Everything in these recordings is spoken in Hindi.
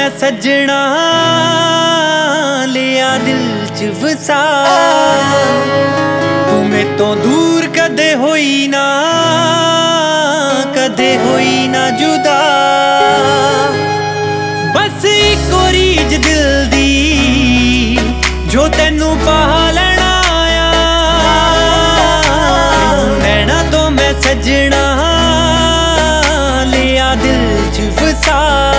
मैं सजना लिया दिल च वसा। तू मैं तो दूर कदे होई ना जुदा। बस इक रीज दिल दी जो तेनू पा लेना आया। नैना तो मैं सजना लिया दिल च वसा।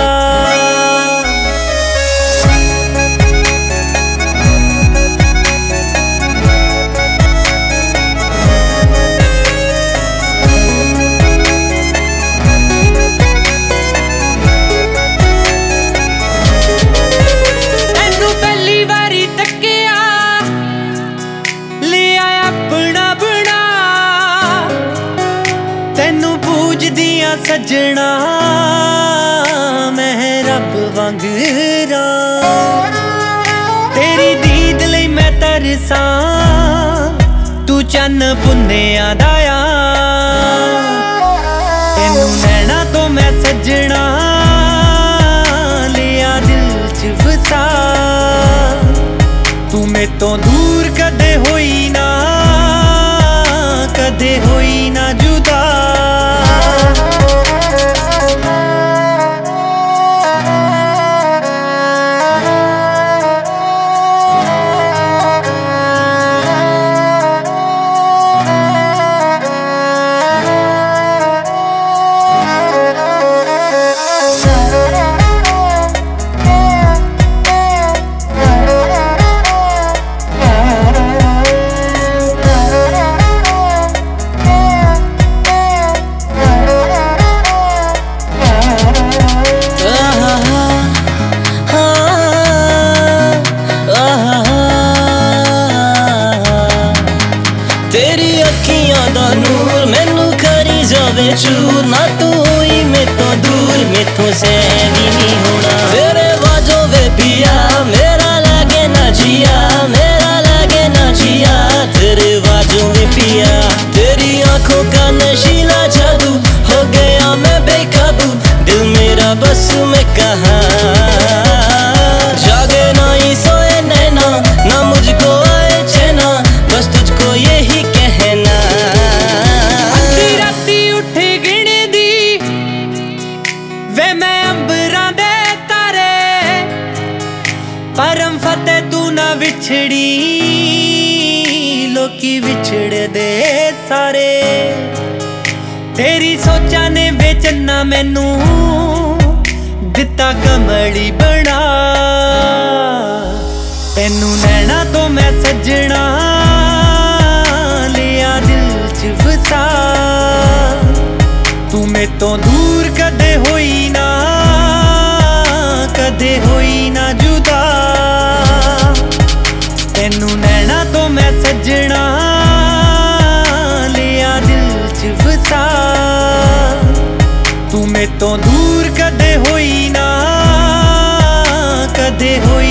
तेनू पूजदिया सजना मैं रब वांगरा। तेरी दीद लई मैं तरसा तू चन्न पुन्नेया दाया। तेनू नैना तो मैं सजना लिया दिल च वसा। तू मैं तो दूर कदे होई ना जुदा। तेरी अखियां दा नूर मैनू करी जावे चूर। ना तू होई मैं तो दूर मैथों सैन ही नहीं होना। तेरे वाजो वे पिया मेरा लागे ना जिया, मेरा लागे ना जिया। तेरे वाजो वे पिया तेरी आंखों का नशीला जादू। हो गया मैं बेकाबू दिल मेरा बस में कहा। जागे ना ही सोए नैना ना मुझको आए चैना। बस तुझको यही कहना। अद्धी राती उठे गिने दी वे मैं अंबरां दे तारे। परम फतेह तू ना विछड़ी लोकी विछड़ दे सारे। तेरी सोचा ने बेचना मैनू दिता कमली बना। तेनू नैना तो मैं सजना लिया दिल च वसा। तू मैं तो दूर कदे होई ना जुदा। तेनू नैना तो मैं सजना लिया दिल च वसा। तू मैं तो दूर कदे होई ना